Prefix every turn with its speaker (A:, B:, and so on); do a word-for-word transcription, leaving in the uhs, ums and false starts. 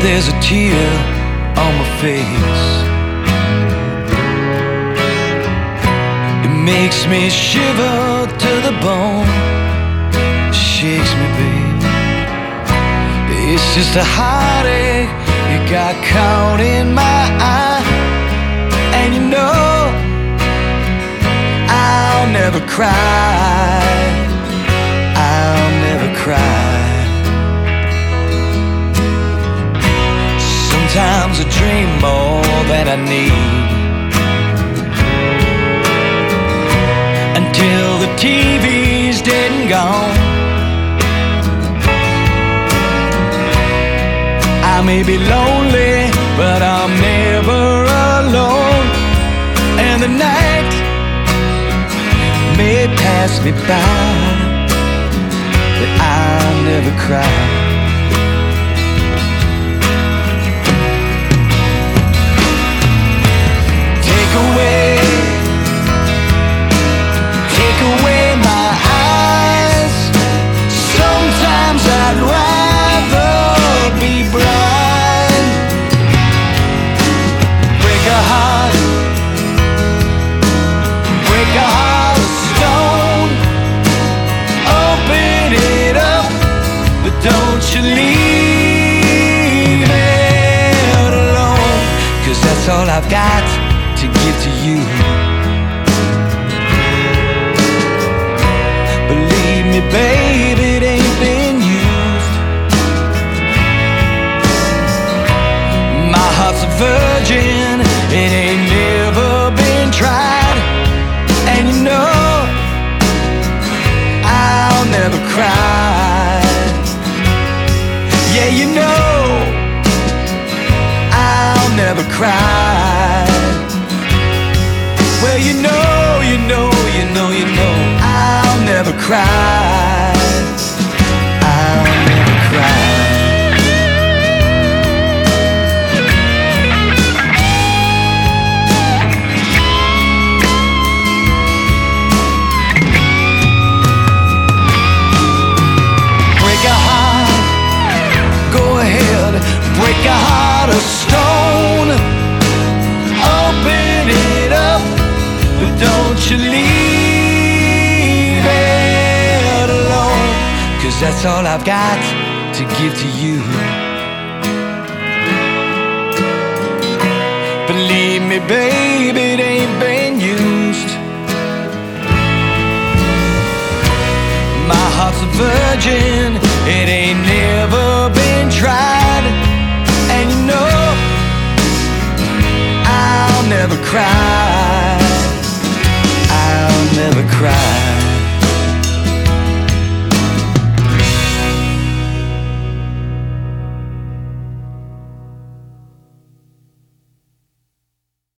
A: there's a tear on my face. It makes me shiver to the bone, shakes me, babe. It's just a heartache, it got caught in my eye. And you know I'll never cry, I'll never cry. Sometimes I dream more than I need, until the T V's dead and gone. I may be lonely, but I'm never alone. And the night may pass me by, but I'll never cry. Take away, take away my eyes. Sometimes I'd rather be blind. Break a heart, break a heart of stone. Open it up, but don't you leave it alone. 'Cause that's all I've got to give to you. Believe me, babe, it ain't been used. My heart's a virgin, it ain't never been tried. And you know I'll never cry. Yeah, you know I'll never cry. Well, you know, you know, you know, you know I'll never cry, I'll never cry. Break a heart, go ahead, break a heart of stone. Open it up, but don't you leave it alone. 'Cause that's all I've got to give to you. Believe me, baby, it ain't been used. My heart's a virgin, it